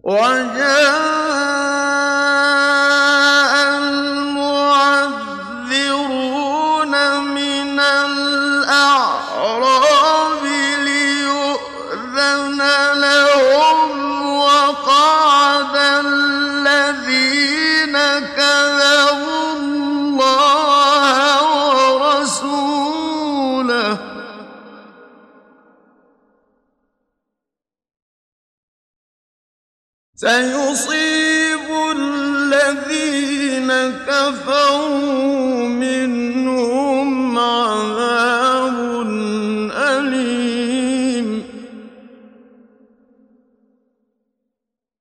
وجاء المعذرون من الأعراب ليؤذن لهم وقعد الذين كذبوا الله ورسوله سيصيب الذين كفروا